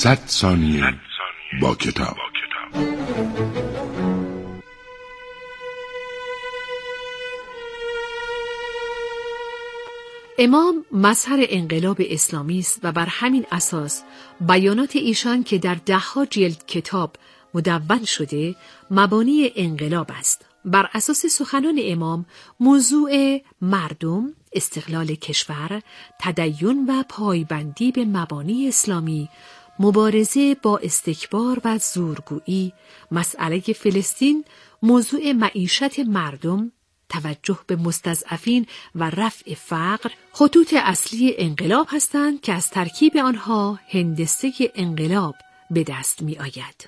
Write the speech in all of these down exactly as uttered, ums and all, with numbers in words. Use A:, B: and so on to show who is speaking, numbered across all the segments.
A: صد ثانیه با کتاب.
B: امام مظهر انقلاب اسلامی است و بر همین اساس بیانات ایشان که در ده‌ها جلد کتاب مدون شده مبانی انقلاب است. بر اساس سخنان امام موضوع مردم، استقلال کشور، تدین و پایبندی به مبانی اسلامی، مبارزه با استکبار و زورگویی، مسئله فلسطین، موضوع معیشت مردم، توجه به مستضعفین و رفع فقر خطوط اصلی انقلاب هستند که از ترکیب آنها هندسه انقلاب به دست می آید.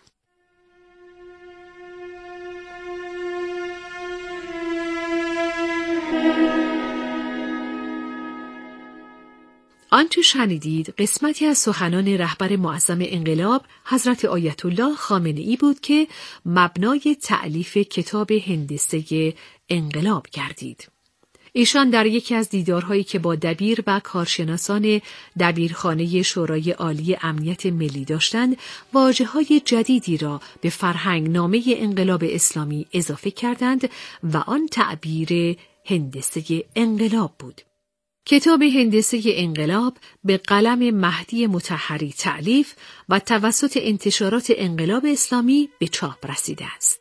B: آنچه شنیدید قسمتی از سخنان رهبر معظم انقلاب حضرت آیت الله خامنه‌ای بود که مبنای تألیف کتاب هندسه انقلاب گردید. ایشان در یکی از دیدارهایی که با دبیر و کارشناسان دبیرخانه شورای عالی امنیت ملی داشتند، واژه‌های جدیدی را به فرهنگنامه انقلاب اسلامی اضافه کردند و آن تعبیر هندسه انقلاب بود. کتاب هندسه انقلاب به قلم مهدی مطهری تألیف و توسط انتشارات انقلاب اسلامی به چاپ رسیده است.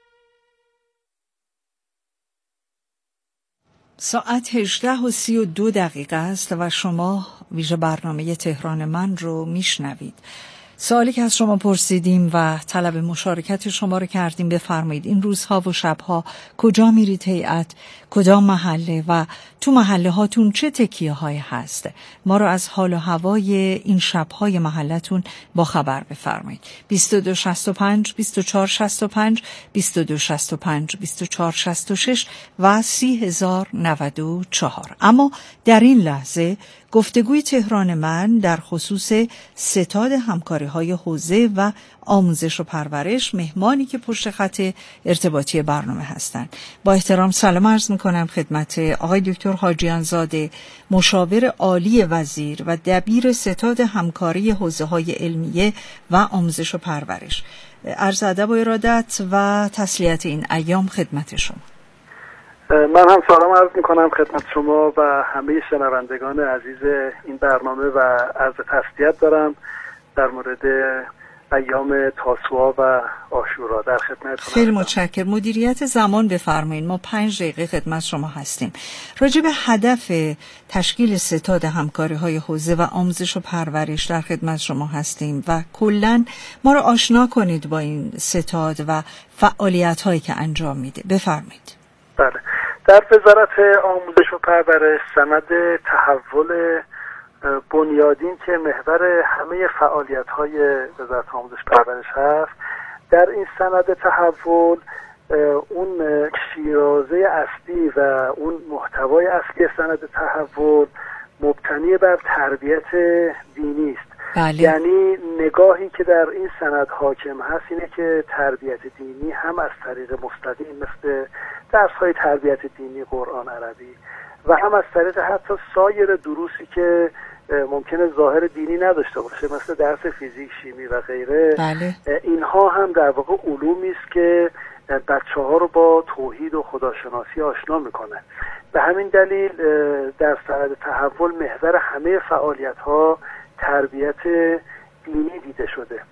C: ساعت هجده و سی و دو دقیقه است و شما ویژه برنامه تهران من رو میشنوید. سوالی که از شما پرسیدیم و طلب مشارکت شما رو کردیم، بفرمایید این روزها و شبها کجا میرید هیئت، کدام محله و تو محله هاتون چه تکیه های هست؟ ما رو از حال و هوای این شبهای محلتون با خبر بفرمایید. بیست و دو شصت و پنج بیست و چهار شصت و پنج بیست و دو شصت و پنج بیست و چهار شصت و شش و سی هزار و نود و چهار. اما در این لحظه گفتگوی تهران من در خصوص ستاد همکاری های حوزه و آموزش و پرورش، مهمانی که پشت خط ارتباطی برنامه هستند. با احترام سلام عرض میکنم خدمت آقای دکتر حاجیان زاده، مشاور عالی وزیر و دبیر ستاد همکاری حوزه های علمیه و آموزش و پرورش. عرض ادب و ارادت و تسلیت این ایام خدمت شما.
D: من هم سلام عرض میکنم خدمت شما و همه شنوندگان عزیز این برنامه و عرض تسلیت دارم در مورد ایام تاسوعا و عاشورا. در خدمت شما.
C: خیلی متشکرم. مدیریت زمان بفرمایید. ما پنج دقیقه خدمت شما هستیم. راجع به هدف تشکیل ستاد همکاری های حوزه و آموزش و پرورش در خدمت شما هستیم و کلاً ما رو آشنا کنید با این ستاد و فعالیت هایی که انجام میده. بفرمایید.
D: بله. در وزارت آموزش و پرورش سند تحول بنیادین که محور همه فعالیت‌های وزارت آموزش و پرورش هست، در این سند تحول اون شیرازه اصلی و اون محتوای اصلی سند تحول مبتنی بر تربیت دینی است.
C: بله.
D: یعنی نگاهی که در این سند حاکم هست اینه که تربیت دینی هم از طریق مستقیم مثل درس‌های تربیت دینی، قرآن عربی و هم از طریق حتی سایر دروسی که ممکنه ظاهر دینی نداشته باشه مثل درس فیزیک، شیمی و غیره.
C: بله.
D: اینها هم در واقع علومی است که بچه‌ها رو با توحید و خداشناسی آشنا میکنه. به همین دلیل در سند تحول محور همه فعالیت‌ها تربیت دینی دیده شده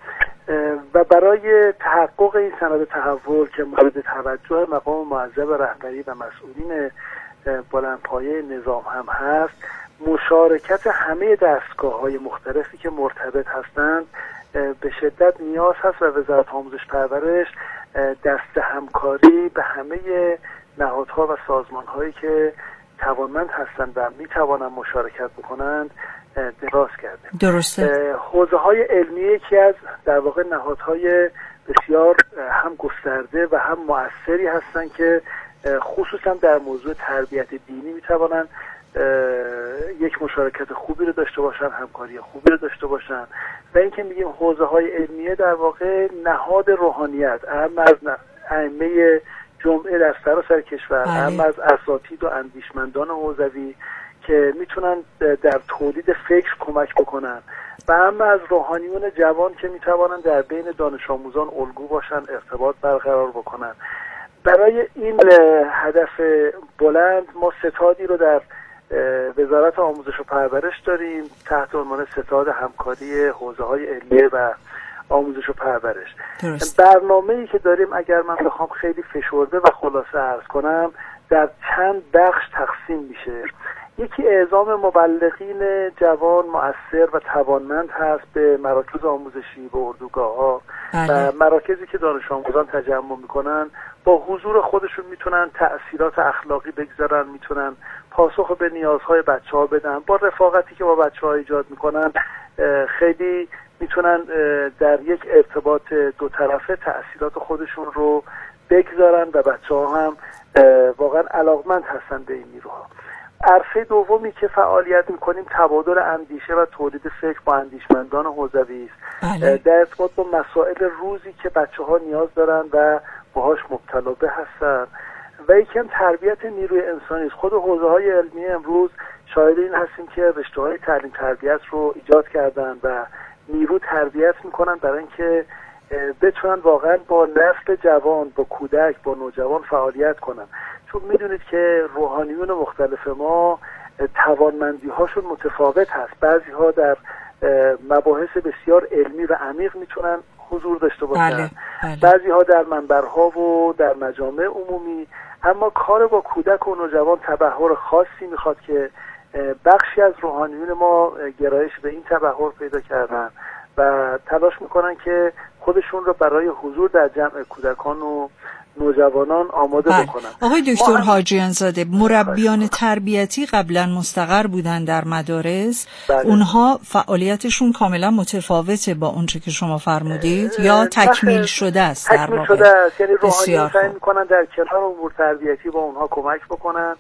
D: و برای تحقق این سند تحول که مورد توجه مقام معظم رهبری و مسئولین بلندپایه نظام هم هست، مشارکت همه دستگاه‌های مختلفی که مرتبط هستند به شدت نیاز هست و وزارت آموزش پرورش دست همکاری به همه نهادها و سازمان‌هایی که توانمند هستند و می‌توانند مشارکت بکنند دراز کرده.
C: درسته.
D: حوزه‌های علمی یکی از در واقع نهادهای بسیار هم گسترده و هم مؤثری هستند که خصوصا در موضوع تربیت دینی می‌توانند یک مشارکت خوبی رو داشته باشن، همکاری خوبی رو داشته باشن و اینکه میگیم حوزه‌های علمیه در واقع نهاد روحانیت، اهم از ائمه جمعه در سراسر کشور، اهم از اساتید و اندیشمندان حوزوی که میتونن در تولید فکر کمک بکنن و اما از روحانیون جوان که میتوانن در بین دانش آموزان الگو باشن، ارتباط برقرار بکنن. برای این هدف بلند ما ستادی رو در وزارت آموزش و پرورش داریم تحت عنوان ستاد همکاری حوزه‌های علمیه و آموزش و پرورش. برنامه‌ای که داریم اگر من بخوام خیلی فشرده و خلاصه عرض کنم در چند بخش تقسیم میشه. یکی اعزام مبلغین جوان مؤثر و توانمند هست به مراکز آموزشی و اردوگاه‌ها و مراکزی که دانش آموزان تجمع میکنن با حضور خودشون میتونن تأثیرات اخلاقی بگذارن، میتونن پاسخ به نیازهای بچه‌ها بدن، با رفاقتی که با بچه‌ها ایجاد میکنن خیلی میتونن در یک ارتباط دو طرفه تأثیرات خودشون رو بگذارن و بچه‌ها هم واقعا علاقمند هستن به این نیروها. عرصه دومی که فعالیت میکنیم تبادل اندیشه و تولید فکر با اندیشمندان حوزوی است در ارتباط با مسائل روزی که بچه‌ها نیاز دارن و باهاش مبتلا به هستن و یکی هم تربیت نیروی انسانی است. خود حوزه‌های علمیه امروز شاهد این هستیم که رشته‌های تعلیم تربیت رو ایجاد کردن و نیرو تربیت میکنن برای اینکه بتونن واقعا با نسل جوان، با کودک، با نوجوان فعالیت کنن. چون میدونید که روحانیون مختلف ما توانمندی هاشون متفاوت هست. بعضی ها در مباحث بسیار علمی و عمیق میتونن حضور داشته باشن، بله، بله. بعضی ها در منبرها و در مجامع عمومی. اما کار با کودک و نوجوان تبحر خاصی میخواد که بخشی از روحانیون ما گرایش به این تبحر پیدا کردن و تلاش میکنن که خودشون رو برای حضور در جمع کودکان و نوجوانان آماده بله. بکنن.
C: آقای دکتر حاجیان زاده، مربیان تربیتی قبلا مستقر بودن در مدارس، بله. اونها فعالیتشون کاملا متفاوته با اونچه که شما فرمودید یا تکمیل شده است؟
D: در تکمیل شده است، یعنی روحانیون سعی میکنن در کنار امور تربیتی با اونها کمک بکنن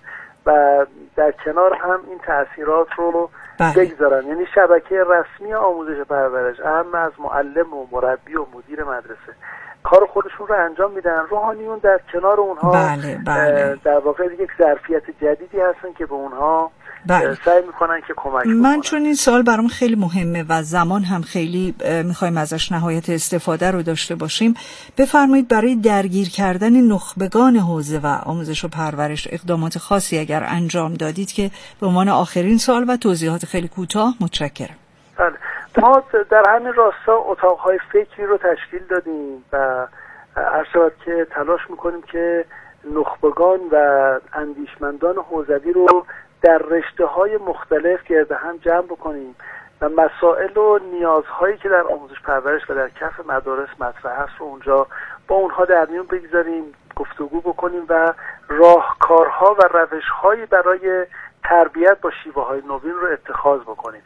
D: و در کنار هم این تأثیرات رو بله. بگذارن. یعنی شبکه رسمی آموزش پرورش اهم از معلم و مربی و مدیر مدرسه کار خودشون رو انجام میدن. روحانیون در کنار اونها بله، بله. در واقع یک ظرفیت جدیدی هستن که به اونها بله. سعی میکنن که کمک بکنن.
C: من چون این سوال برام خیلی مهمه و زمان هم خیلی میخوایم ازش نهایت استفاده رو داشته باشیم، بفرمایید برای درگیر کردن نخبگان حوزه و آموزش و پرورش اقدامات خاصی اگر انجام دادید که به عنوان آخرین سوال و توضیحات خیلی کوتاه. متشکرم.
D: بله. ما در همین راستا اتاقهای فکری رو تشکیل دادیم و عرض شود که تلاش میکنیم که نخبگان و اندیشمندان حوزوی رو در رشته‌های مختلف گرد هم جمع بکنیم و مسائل و نیازهایی که در آموزش پرورش و در کف مدارس مطرح هست رو اونجا با اونها در میون بگذاریم، گفتگو بکنیم و راهکارها و روش‌هایی برای تربیت با شیوه‌های نوین رو اتخاذ بکنیم.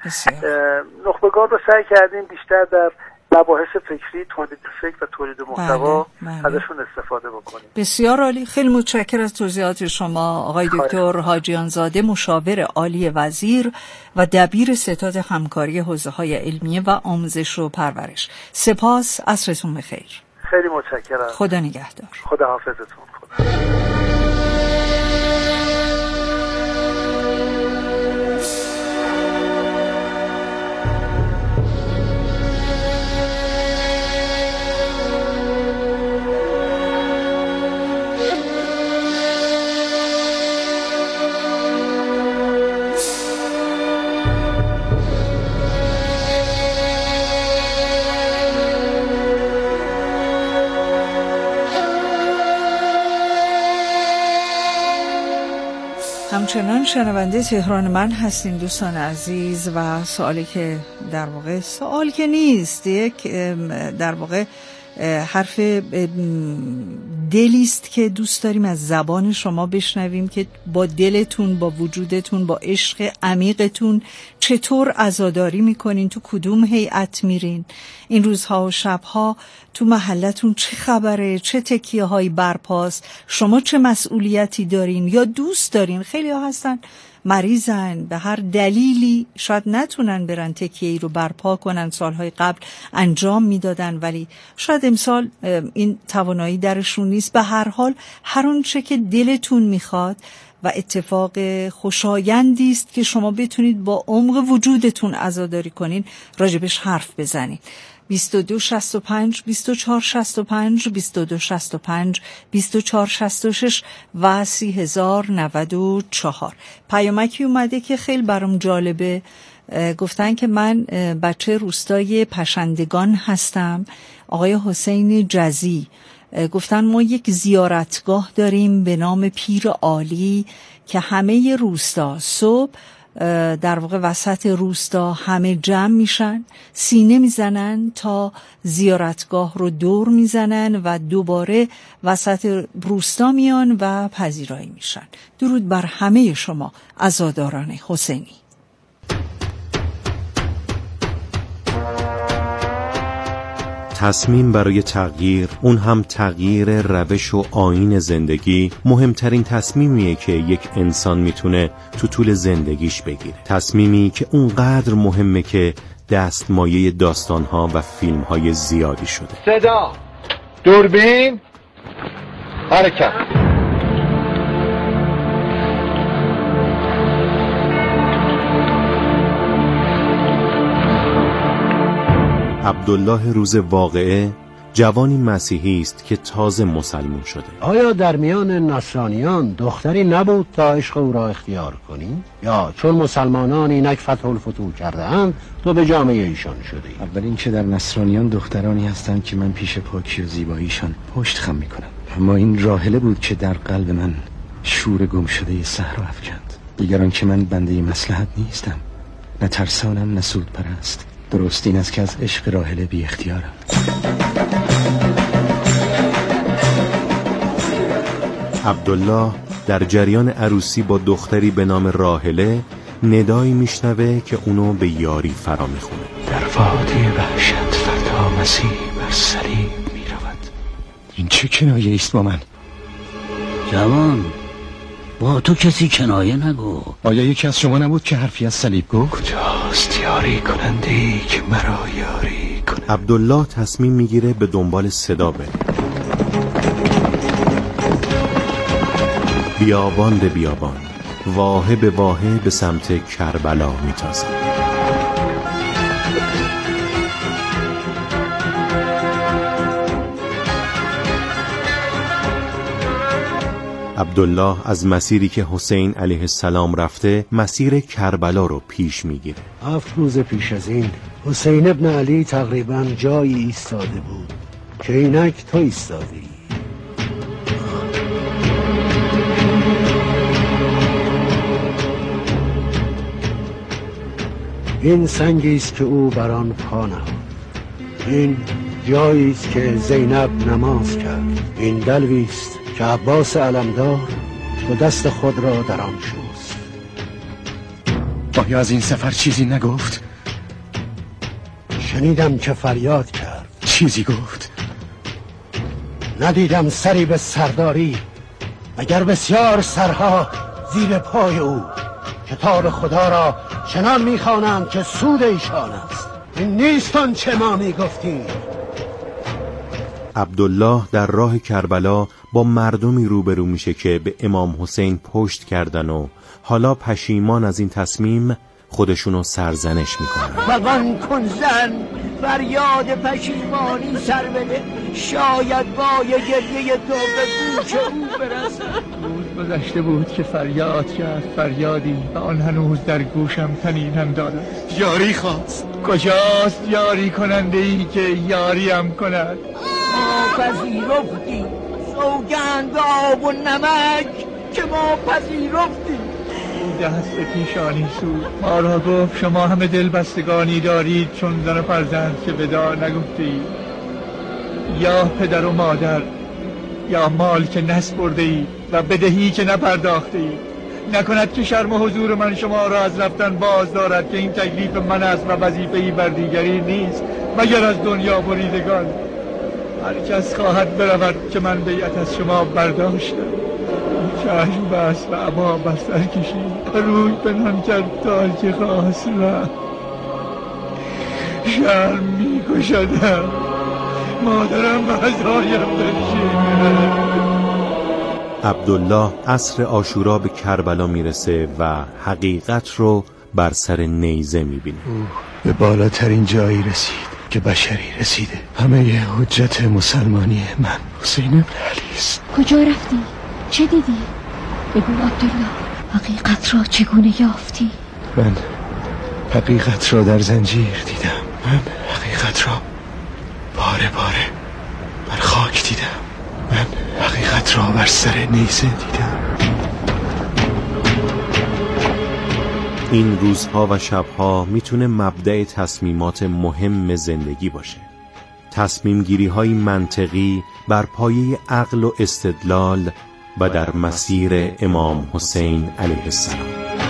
D: نخبگان رو سعی کردیم بیشتر در مباحث فکری، تولید فکر و تولید محتوا ازشون استفاده بکنیم.
C: بسیار عالی. خیلی متشکرم از توضیحات شما آقای دکتر حاجیان زاده، مشاور عالی وزیر و دبیر ستاد همکاری حوزه‌های علمیه و آموزش و پرورش. سپاس، عصرتون بخیر.
D: خیلی متشکرم.
C: خدا نگهدار.
D: خدا حافظتون. خدا.
C: همچنان شنونده تهران من هستین دوستان عزیز و سوالی که در واقع سوال که نیست، یک در واقع حرف دلیست که دوست داریم از زبان شما بشنویم که با دلتون، با وجودتون، با عشق عمیقتون چطور عزاداری میکنین، تو کدوم هیئت میرین این روزها و شبها، تو محلتون چه خبره، چه تکیه هایی برپاست، شما چه مسئولیتی دارین یا دوست دارین. خیلی ها هستن مریضن، به هر دلیلی شاید نتونن برن تکیه‌ای رو برپا کنن، سالهای قبل انجام میدادن ولی شاید امسال این توانایی درشون نیست نیست. به هر حال هر آنچه که دلتون میخواد و اتفاق خوشایندی است که شما بتونید با عمق وجودتون عزاداری کنین راجبش حرف بزنید. بیست و دو شصت و پنج بیست و چهار شصت و پنج بیست و دو شصت و پنج بیست و چهار شصت و شش و سی هزار و نود و چهار. پیامکی اومده که خیلی برام جالبه. گفتن که من بچه روستای پشندگان هستم. آقای حسین جزی گفتن ما یک زیارتگاه داریم به نام پیر عالی که همه روستا صبح در واقع وسط روستا همه جمع میشن، سینه میزنن تا زیارتگاه رو دور میزنن و دوباره وسط روستا میان و پذیرایی میشن. درود بر همه شما عزاداران حسینی.
E: تصمیم برای تغییر، اون هم تغییر روش و آیین زندگی، مهمترین تصمیمیه که یک انسان میتونه تو طول زندگیش بگیره. تصمیمی که اونقدر مهمه که دستمایه داستانها و فیلمهای زیادی شده.
F: صدا، دوربین، حرکت.
E: عبدالله روز واقعه جوانی مسیحی است که تازه مسلمان شده.
G: آیا در میان نصرانیان دختری نبود تا عشق او را اختیار کنی؟ یا چون مسلمانان اینک فتح الفتوح کرده اند تو به جامعه ایشان شده ای؟
H: اول این که در نصرانیان دخترانی هستند که من پیش پاکی و زیباییشان پشت خم میکنم، اما این راحله بود که در قلب من شور گم شده صحرا افکند. دیگران که من بنده مصلحت نیستم، نه ترسانم نه سود پرست. درست این است که از عشق راحله بی اختیارم.
E: عبدالله در جریان عروسی با دختری به نام راحله ندایی میشنوه که اونو به یاری فرا میخونه.
H: در وادی وحشت فردا مسیح بر صلیب میرود. این چه کنایه است با من؟
I: جوان، با تو کسی کنایه نگو.
H: آیا یکی از شما نبود که حرفی از صلیب گفت؟ کجاست یاری کننده‌ای که مرا یاری کند؟
E: عبدالله تصمیم میگیره به دنبال صدا بره. بیابان به بیابان، واحه به واحه به سمت کربلا میتازه. عبدالله از مسیری که حسین علیه السلام رفته مسیر کربلا رو پیش میگیره.
G: هفت روز پیش از این حسین ابن علی تقریبا جایی ایستاده بود که اینک تو ایستادی. این سنگی است که او بر آن پا نهاد. این جایی است که زینب نماز کرد. این دلوی است که عباس علمدار و دست خود را در آن شست.
H: آیا از این سفر چیزی نگفت؟
G: شنیدم که فریاد کرد.
H: چیزی گفت؟
G: ندیدم سری به سرداری مگر بسیار سرها زیر پای او. کتاب خدا را چنان میخوانند که سود ایشان است. این نیست آن چه ما میگفتیم.
E: عبدالله در راه کربلا با مردمی روبرو میشه که به امام حسین پشت کردن و حالا پشیمان از این تصمیم خودشونو سرزنش میکنن.
I: فغان کن زن فریاد پشیمانی سر بده، شاید بای گریه تو به گوش او برسد.
J: روز گذشته بود که فریاد کرد فریادی و آن هنوز در گوشم تنینم دارد.
H: یاری خواست.
J: کجاست یاری کننده ای که یاریم کند؟
I: ما پذیرفتیم سوگند آب و نمک که ما پذیرفتیم.
J: دست پیشانی سود ما را گفت شما همه دل بستگانی دارید چون زن و فرزند که وداع نگفته اید، یا پدر و مادر یا مال که نسپرده اید و بدهی که نپرداخته اید. نکند که شرم و حضور من شما را از رفتن باز دارد که این تکلیف من است و وظیفه‌ای بر دیگری نیست مگر از دنیا بریدگان. هر کس خواهد برود که من بیعت از شما برداشتم. چشم بست و عبا بستر کشید، روی پنهان کرد تا که خواست رفت. شرم می کشدم مادرم به عزایم بنشینه.
E: عبدالله عصر عاشورا به کربلا میرسه و حقیقت رو بر سر نیزه میبینه.
H: به بالاترین جایی رسید که بشری رسیده. همه ی حجت مسلمانی من حسین ابن علی است.
K: کجا رفتی؟ چه دیدی؟ بگو عبدالله، حقیقت را چگونه یافتی؟
H: من حقیقت را در زنجیر دیدم. من حقیقت را باره باره بر خاک دیدم. من حقیقت را بر سر نیزه دیدم.
E: این روزها و شبها میتونه مبدأ تصمیمات مهم زندگی باشه. تصمیم گیری های منطقی بر پایه عقل و استدلال و در مسیر امام حسین علیه السلام.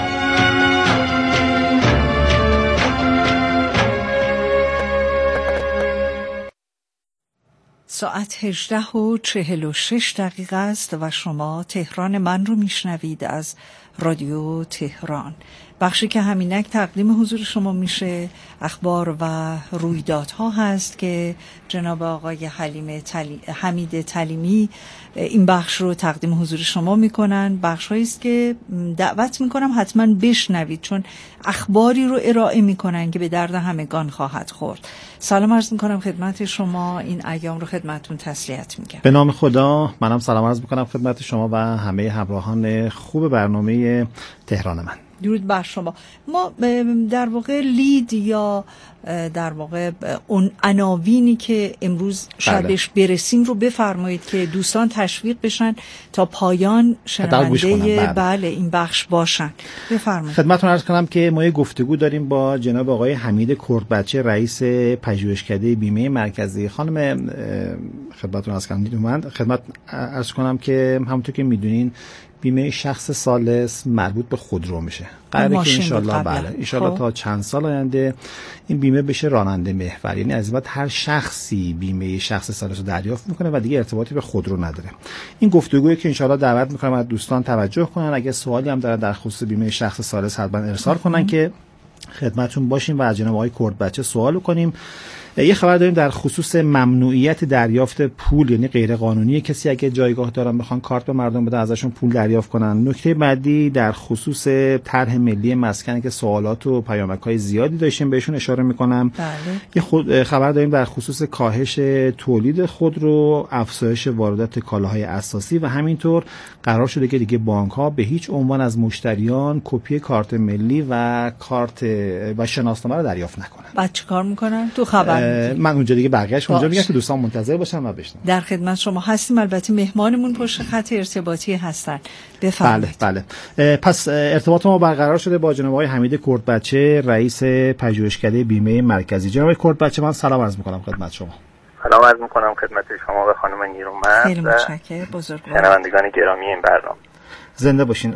C: ساعت هجده و چهل و شش دقیقه است و شما تهران من رو میشنوید از رادیو تهران. بخشی که همینک تقدیم حضور شما میشه اخبار و رویدادها هست که جناب آقای حلیم تلی... حمید تلیمی این بخش رو تقدیم حضور شما میکنن. بخش هایی است که دعوت میکنم حتما بشنوید چون اخباری رو ارائه میکنن که به درد همگان خواهد خورد. سلام عرض میکنم خدمت شما، این ایام رو خدمتون تسلیت میگم.
L: به نام خدا، منم سلام عرض میکنم خدمت شما و همه همراهان خوب برنامه تهران من.
C: درود بر شما. ما در واقع لید یا در واقع اون عناوینی که امروز شبش بله. برسیم رو بفرمایید که دوستان تشویق بشن تا پایان شنونده بله. بله این بخش باشن. بفرمایید.
L: خدمتتون عرض کنم که ما یه گفتگو داریم با جناب آقای حمید کردبچه، رئیس پژوهشکده بیمه مرکزی. خانم خدمتتون عرض کنم من خدمت عرض کنم که همونطور که میدونین بیمه شخص ثالث مربوط به خودرو میشه. قراره که انشالله بله انشالله تا چند سال آینده این بیمه بشه راننده محور، یعنی از این بعد هر شخصی بیمه شخص ثالث رو دریافت میکنه و دیگه ارتباطی به خودرو نداره. این گفتگویی که انشالله دعوت میکنم از دوستان توجه کنن، اگه سوالی هم دارن در خصوص بیمه شخص ثالث حتما ارسال کنن که خدمتتون باشیم و از جناب آقای کردبچه سوال کنیم. یه خبر داریم در خصوص ممنوعیت دریافت پول، یعنی غیر قانونی کسی اگه جایگاه دارن بخوان کارت به مردم بدن ازشون پول دریافت کنن. نکته بعدی در خصوص طرح ملی مسکن که سوالات و پیامک‌های زیادی داشتیم بهشون اشاره میکنم.
C: بله.
L: یه خود خبر داریم در خصوص کاهش تولید خودرو، افزایش واردات کالاهای اساسی و همینطور قرار شده که دیگه بانک‌ها به هیچ عنوان از مشتریان کپی کارت ملی و کارت و شناسنامه رو دریافت نکنن.
C: بعد چیکار میکنن؟ تو خبر
L: من اونجا دیگه بقیه‌اش اونجا میگم که دوستان منتظر باشن و بشنون.
C: در خدمت شما هستیم. البته مهمانمون پشت خط ارتباطی هستن. بفرمایید.
L: بله بله. پس ارتباط ما برقرار شده با جناب آقای حمید کردبچه، رئیس پژوهشکده بیمه مرکزی. جناب آقای کردبچه من سلام عرض می‌کنم خدمت شما.
M: سلام عرض می‌کنم خدمت شما و خانم نیرومند.
C: خیلی متشکرم. بزرگوار.
M: شنوندگان گرامی این برنامه.
L: زنده باشین.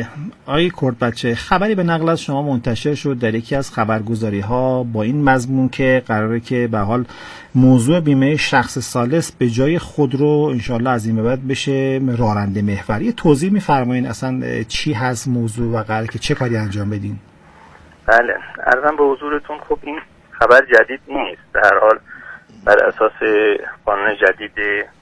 L: آقای کردبچه، خبری به نقل از شما منتشر شد در یکی از خبرگزاری‌ها با این مضمون که قراره که به حال موضوع بیمه شخص ثالث به جای خودرو انشالله از این به بعد بشه راننده محور. یه توضیح می‌فرمایید اصلا چی هست موضوع و قراره که چه کاری انجام بدین؟
M: بله، عرضم به حضورتون خب این خبر جدید نیست. در هر حال بر اساس قانون جدید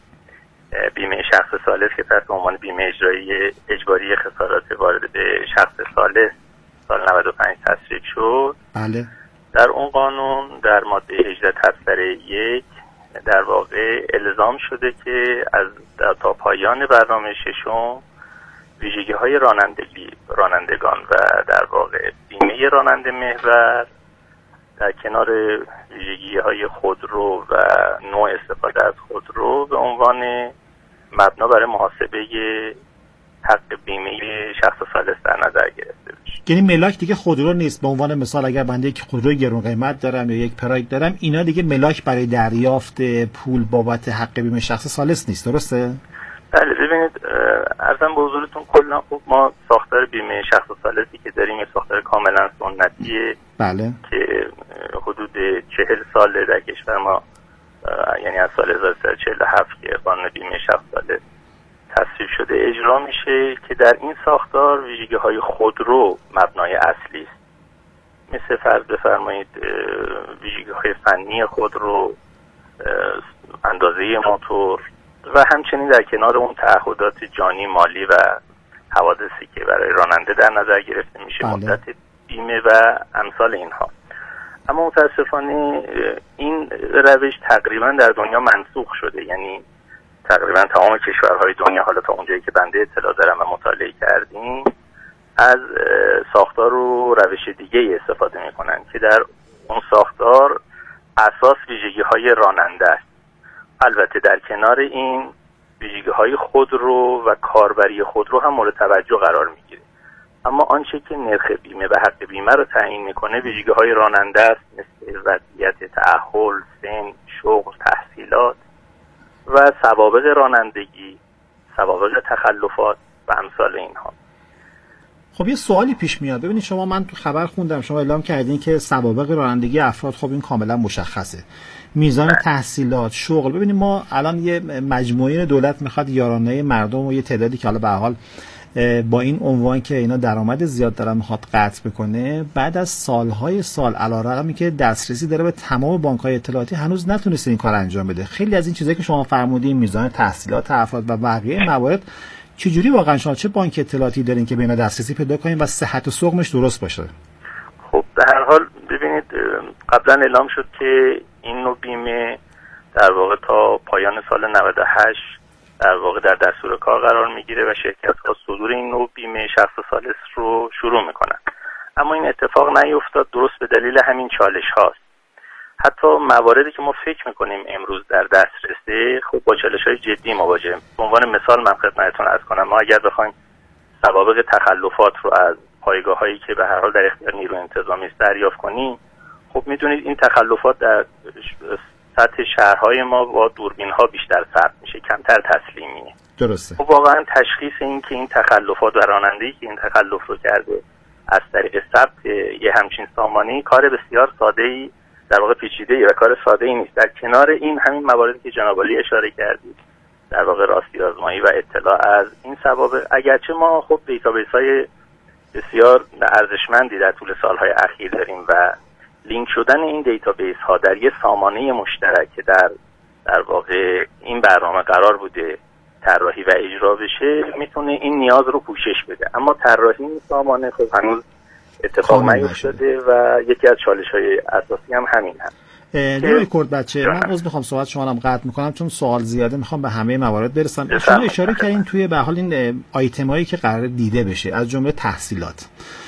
M: بیمه شخص ثالث که تحت عنوان بیمه اجرایی اجباری خسارات وارد به شخص ثالث سال نود و پنج تصویب شد.
L: بله.
M: در اون قانون در ماده هجده تبصره یک در واقع الزام شده که از تا پایان برنامه ششم ویژگی های رانندگی رانندگان و در واقع بیمه راننده محور در کنار ویژگی های خودرو و نوع استفاده از خودرو به عنوان مبنا برای محاسبه حق بیمه شخص ثالث در نظر گرفته بشه.
L: یعنی ملاک دیگه خودرو نیست. به عنوان مثال اگر بنده یک خودروی گران قیمت دارم یا یک پراید دارم، اینا دیگه ملاک برای دریافت پول بابت حق بیمه شخص ثالث نیست، درسته؟
M: بله. ببینید عرضم به حضورتون کلا خب ما ساختار بیمه شخص ثالثی که داریم یه ساختار کاملا سنتیه.
L: بله.
M: که حدود چهل سال در کشور ما، یعنی از سال هزار و سیصد و چهل و هفت که قانون بیمه شخص ثالث تصویب شده اجرا میشه که در این ساختار ویژگی های خودرو مبنای اصلی است. مثل فرض بفرمایید ویژگی های فنی خودرو، اندازه موتور و همچنین در کنار اون تعهدات جانی، مالی و حوادثی که برای راننده در نظر گرفته میشه، بله. مدت بیمه و امثال اینها. اما متاسفانه این روش تقریبا در دنیا منسوخ شده، یعنی تقریبا تمام کشورهای دنیا حالا تا اونجایی که بنده اطلاع دارم و مطالعه کردیم از ساختار و روش دیگه استفاده میکنن که در اون ساختار اساس ویژگی های راننده است. البته در کنار این ویژگی های خودرو و کاربری خودرو هم مورد توجه قرار میگیره، اما آنچه که نرخ بیمه و حق بیمه رو تعیین میکنه ویژگی های راننده است، مثل وضعیت تأهل، سن، شغل، تحصیلات و سوابق رانندگی، سوابق تخلفات و امثال اینها.
L: خب یه سوالی پیش میاد. ببینید شما، من تو خبر خوندم شما اعلام کردین که سوابق رانندگی افراد، خب این کاملا مشخصه، میزان تحصیلات، شغل. ببینید ما الان یه مجموعه دولت میخواد یارانه مردم و یه تعدادی که حالا به هر حال با این عنوان که اینا درآمد زیاد دارن میخواد قطع بکنه، بعد از سالهای سال علیرغمی که دسترسی داره به تمام بانک‌های اطلاعاتی هنوز نتونسته این کار انجام بده. خیلی از این چیزایی که شما فرمودین، میزان تحصیلات افراد و بقیه موارد، چجوری واقعا شما چه بانک اطلاعاتی دارین که به اینا دسترسی پیدا کنین و صحت و سقمش درست باشه؟
M: خب به هر حال ببینید قبلا اعلام شد که این نوع بیمه در واقع تا پایان سال نود و هشت در واقع در دستور کار قرار میگیره و شرکت‌ها صدور این نوع بیمه شخص ثالث رو شروع میکنن. اما این اتفاق نیفتاد، درست به دلیل همین چالش هاست. حتی مواردی که ما فکر میکنیم امروز در دسترسه، خب با چالش های جدی مواجهیم. به عنوان مثال من خدمتتون عرض کنم، ما اگر بخوایم سوابق تخلفات رو از پایگاه هایی که به هر حال در اختیار نیروی انتظامی است دریافت کنیم، خب میدونید این تخلفات در سطح شهرهای ما با دوربین ها بیشتر ثبت میشه، کمتر تسلیمیه.
L: درسته.
M: خب واقعا تشخیص این که این تخلفات و راننده‌ای که این تخلف رو کرده از طریق ثبت یه همچین سامانه‌ای کار بسیار ساده‌ای، در واقع پیچیده‌ای و کار ساده‌ای نیست. در کنار این همین مواردی که جناب عالی اشاره کردید، در واقع راستی آزمایی و اطلاع از این سوابق، اگرچه ما خب دیتابیس‌های بسیار ارزشمندی در طول سالهای اخیر داریم و لینک شدن این دیتابیس ها در یه سامانه مشترک که در در واقع این برنامه قرار بوده طراحی و اجرا بشه، میتونه این نیاز رو پوشش بده. اما طراحی این سامانه خب هنوز اتفاق نیفتاده و یکی از چالش‌های اساسی هم همین هست.
L: جناب کردبچه، من عذر میخوام صحبت شما رو قطع میکنم چون سوال زیاده، میخوام به همه موارد برسم. شما اشاره کردین توی به حال این آیتمایی که قرار دیده بشه از جمله تحصیلات.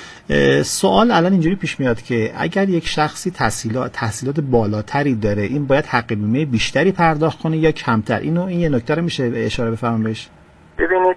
L: سوال الان اینجوری پیش میاد که اگر یک شخصی تحصیلات تحصیلات بالاتری داره، این باید حق بیمه بیشتری پرداخت کنه یا کمتر؟ اینو این یه نکته رو میشه اشاره بفرمایید بهش؟
M: ببینید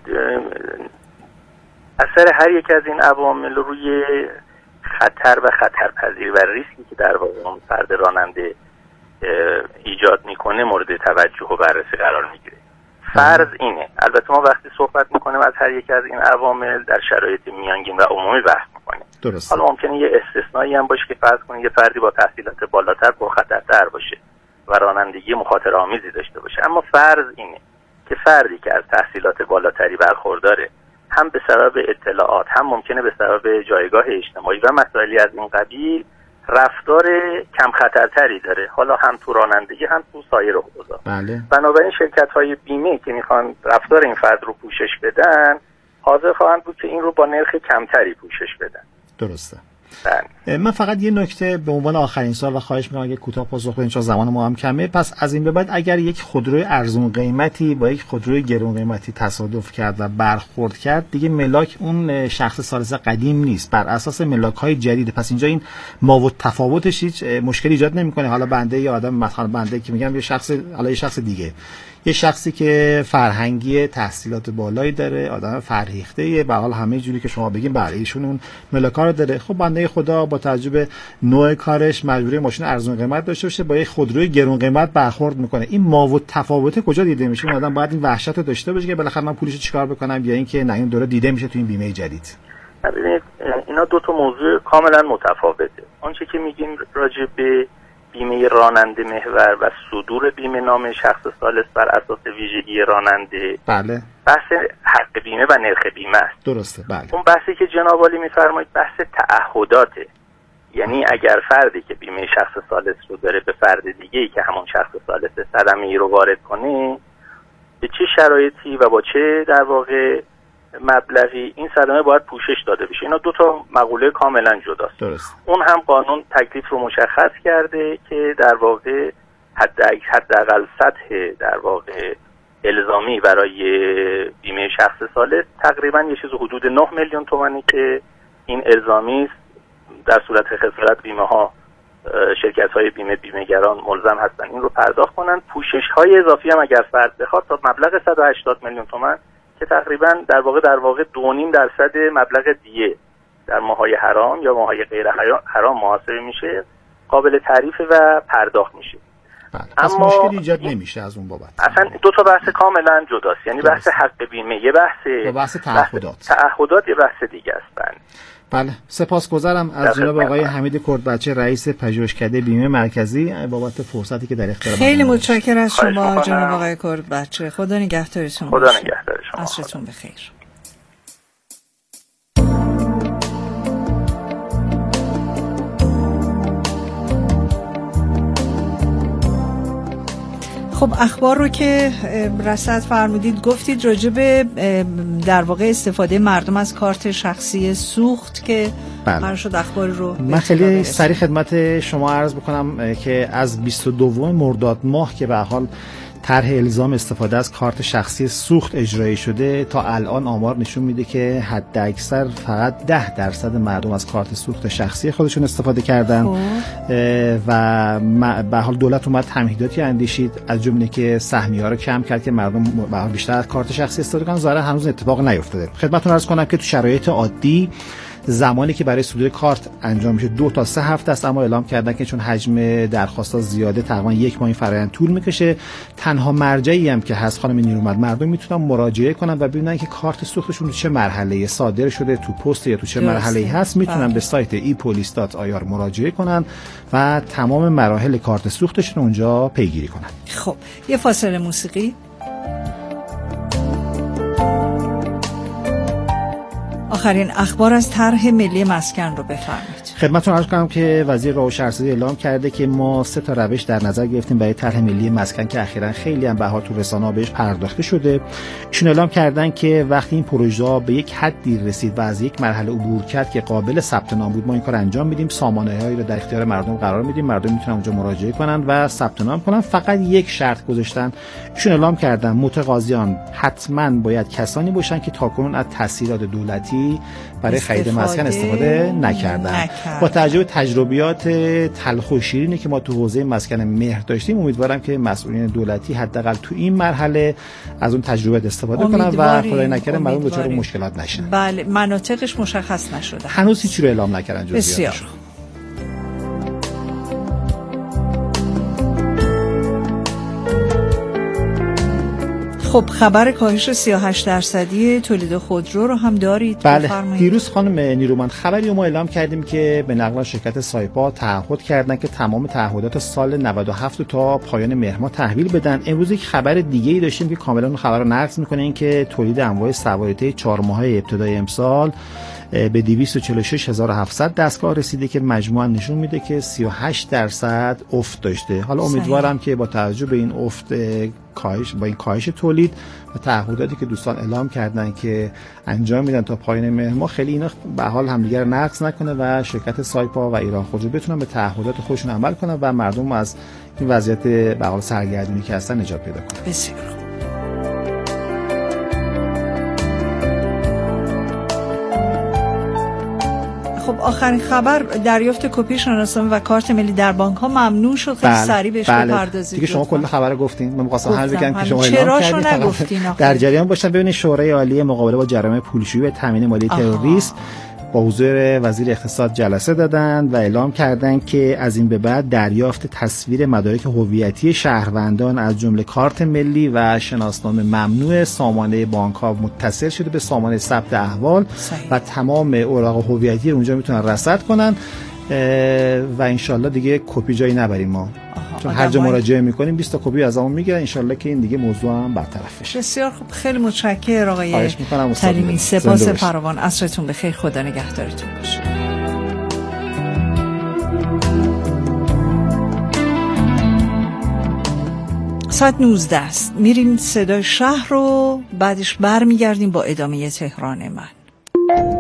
M: اثر هر یک از این عوامل روی خطر و خطرپذیری و ریسکی که در واقع اون فرد راننده ایجاد میکنه مورد توجه و بررسی قرار میگیره. فرض اینه، البته ما وقتی صحبت میکنیم از هر یک از این عوامل در شرایط میانگین و عمومی بحث میکنیم.
L: درست.
M: حالا ممکنه یه استثنایی هم باشه که فرض کنید یه فردی با تحصیلات بالاتر پرخطرتر باشه و رانندگی مخاطره آمیزی داشته باشه. اما فرض اینه که فردی که از تحصیلات بالاتری برخورداره، هم به سبب اطلاعات، هم ممکنه به سبب جایگاه اجتماعی و مسائلی از این قبیل رفتار کم خطرتری داره، حالا هم تو رانندگی هم تو سایر حوزه‌ها.
L: بله.
M: بنابراین شرکت‌های بیمه که میخوان رفتار این فرد رو پوشش بدن، حاضر خواهند بود که این رو با نرخ کمتری پوشش بدن.
L: درسته.
M: بله.
L: من فقط یه نکته به عنوان آخرین سوال و خواهش می‌کنم اگه کوتاه پاسخ بدین چون زمان ما هم کمه. پس از این به بعد اگر یک خودروی ارزون قیمتی با یک خودروی گران قیمتی تصادف کرد و برخورد کرد، دیگه ملاک اون شخص ثالث قدیم نیست، بر اساس ملاک‌های جدید. پس اینجا این ما و تفاوتش هیچ مشکلی ایجاد نمی‌کنه. حالا بنده یا آدم مثلا بنده که میگم یه شخص، حالا یه شخص دیگه، یه شخصی که فرهنگی تحصیلات بالایی داره، آدم فرهیخته‌ایه، به حال همه جوری که شما بگین بله ایشون اون ملاک‌ها رو داره. خب بنده خدا با تجربه نوع کارش مجبوری ماشین ارزون قیمت داشته باشه، با یک خودروی گران قیمت برخورد میکنه. این ما و تفاوت کجا دیده میشه؟ اون آدم باید این وحشت رو داشته باشه که بالاخره من پولشو چیکار بکنم، یا اینکه نه این دوره دیده میشه تو این بیمه جدید؟
M: ببینید اینا دو تا موضوع کاملا متفاوته. آنچه که میگیم راجع به بیمه راننده محور و صدور بیمه نام شخص ثالث بر اساس ویژگی راننده،
L: بله،
M: بحث حق بیمه و نرخ بیمه است.
L: درسته. بله.
M: اون بحثی که جناب عالی میفرمایید بحث تعهداته، یعنی اگر فردی که بیمه شخص ثالث رو داره به فرد دیگه‌ای که همون شخص ثالث صدمه‌ای رو وارد کنه، به چه شرایطی و با چه در واقع مبلغی این صدمه باید پوشش داده بشه. اینا دو تا مقوله کاملا جداست.
L: درست.
M: اون هم قانون تکلیف رو مشخص کرده که در واقع حد حداقل سطح در واقع الزامی برای بیمه شخص ثالث تقریبا یه چیز حدود نه میلیون تومانی که این الزامی است. در صورت خسارت بیمه ها شرکت های بیمه بیمه‌گران ملزم هستن این رو پرداخت کنن. پوشش های اضافی هم اگر فرد بخواد تا مبلغ صد و هشتاد میلیون تومان که تقریبا در واقع در واقع دو و نیم درصد مبلغ دیه در ماهای حرام یا ماهای غیر حرام محاسبه میشه، قابل تعریف و پرداخت میشه.
L: پس
M: اما
L: مشکلی ایجاد نمیشه از اون بابت.
M: اصلا دو تا بحث کاملا جداست، یعنی بحث حق بیمه یه بحث،
L: و بحث تعهدات
M: تعهدات یه بحث دیگه است.
L: بله، سپاسگزارم از جناب آقای حمید کردبچه رئیس پژوهشکده بیمه مرکزی بابت فرصتی که در اختیار ما.
C: خیلی متشکرم از شما جناب آقای کردبچه. خدا نگهدارتون.
M: خدا نگهدار شما.
C: عصرتون بخیر. خب اخبار رو که رصد فرمودید گفتید راجع به در واقع استفاده مردم از کارت شخصی سوخت که قرار شد اخبار رو
L: من خیلی سریع خدمت شما عرض بکنم که از بیست و دو مرداد ماه که به حال طرح الزام استفاده از کارت شخصی سوخت اجرایی شده تا الان آمار نشون میده که حد اکثر فقط ده درصد مردم از کارت سوخت شخصی خودشون استفاده کردن و به حال دولت اومد تمهیداتی اندیشید از جمله که سهمیه‌ها رو کم کرد که مردم به حال بیشتر از کارت شخصی استفاده کنن. ظاهرا هنوز اتفاق نیفتاده. خدمتتون عرض کنم که تو شرایط عادی زمانی که برای صدور کارت انجام میشه دو تا سه هفته است، اما اعلام کردن که چون حجم درخواست‌ها زیاده تقریبا یک ماه این فرآیند طول میکشه. تنها مرجعی هم که هست خانم نیرومند، مردم میتونن مراجعه کنن و ببینن که کارت سوختشون تو چه مرحله صادر شده، تو پست یا تو چه مرحله‌ای هست. میتونن به سایت ای پلیس دات آی آر مراجعه کنن و تمام مراحل کارت سوختشون اونجا پیگیری کنن.
C: خب یه فاصله موسیقی. آخرین اخبار از طرح ملی مسکن رو بفرمایید.
L: خدمتتون عرض کنم که وزیر راه و شهرسازی اعلام کرده که ما سه تا روش در نظر گرفتیم برای طرح ملی مسکن که اخیراً خیلی هم بها تو رسانه‌ها بهش پرداخته شده. ایشون اعلام کردن که وقتی این پروژه به یک حدی رسید و از یک مرحله عبور کرد که قابل ثبت نام بود، ما این کار انجام میدیم، سامانه‌هایی رو در اختیار مردم قرار میدیم، مردم میتونن اونجا مراجعه کنن و ثبت نام کنن. فقط یک شرط گذاشتن. ایشون اعلام کردن متقاضیان حتماً باید کسانی باشن که تاکنون از تسهیلات دولتی برای خرید مسکن استفاده نکردن. نکرد. با توجه به تجربیات تلخ و شیرینی که ما تو حوزه مسکن مهر داشتیم، امیدوارم که مسئولین دولتی حداقل تو این مرحله از اون تجربه استفاده کنن و خدای نکرده مردم دچار مشکلات نشن.
C: بله، مناطقش مشخص نشده.
L: هنوز هیچ رو اعلام نکردن جزئیاتش.
C: خب خبر کاهش سی و هشت درصدی تولید خودرو رو هم دارید؟
L: بله، دیروز خانم نیرومند خبری ما اعلام کردیم که به نقل شرکت سایپا تعهد کردن که تمام تعهدات سال نود و هفت تا پایان مهر ماه تحویل بدن. امروز یک خبر دیگه ای داشتیم که کاملا اون خبر رو نقض میکنه، این که تولید انواع سوارته چهار ماهه ابتدای امسال به دویست و چهل و شش هزار و هفتصد دستگاه رسیده که مجموعاً نشون میده که سی و هشت درصد افت داشته. حالا امیدوارم که با توجه به این افت کاهش با این کاهش تولید و تعهداتی که دوستان اعلام کردن که انجام میدن تا پایان مهر ماه، خیلی اینا به حال همدیگه رو نقض نکنه و شرکت سایپا و ایران خودرو بتونن به تعهدات خودشون عمل کنن و مردم از این وضعیت به حال سرگردونی که هستن نجات پیدا کنن.
C: بسیار خب آخرین خبر دریافت کپی شناسنامه و کارت ملی در بانک ها ممنوع شد. خیلی سریع بهش بپردازید.
L: دیگه شما کل خبر گفتین. من می‌خواستم هر بگم که شما
C: اعلام کردین
L: در جریان باشن. ببینید شورای عالی مقابله با جرایم پولشویی و تامین مالی تروریسم با حضور وزیر اقتصاد جلسه دادن و اعلام کردند که از این به بعد دریافت تصویر مدارک هویتی شهروندان از جمله کارت ملی و شناسنامه ممنوع. سامانه بانک‌ها متصل شده به سامانه ثبت احوال صحیح. و تمام اوراق هویتی رو اونجا میتونن رصد کنن و انشالله دیگه کپی جایی نبریم ما. چون هر جا مراجعه میکنیم بیست تا کپی از همون میگیرن. انشالله که این دیگه موضوع هم برطرف بشه.
C: بسیار خوب، خیلی متشکرم آقای سلیمی. سپاس فراوان. عصرتون بخیر. خدا نگهدارتون باشه. ساعت نوزده است. میریم صدای شهر رو، بعدش برمیگردیم با ادامه تهران من.